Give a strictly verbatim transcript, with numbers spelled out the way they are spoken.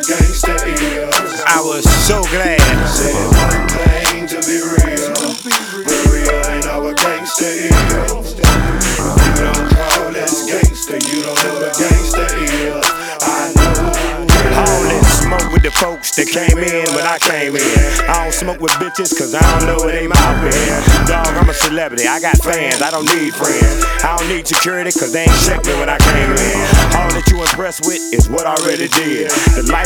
what gangsta is. I was so glad. Said it one thing to be real, but real ain't all what gangsta is. You don't call this gangsta, you don't know what gangsta is. I know. All that smoke with the folks that came in when I came in. I don't smoke with bitches cause I don't know it ain't my pen. Dog, I'm a celebrity, I got fans, I don't need friends. I don't need security cause they ain't checked me when I came in. All that you impressed with is what I already did. The life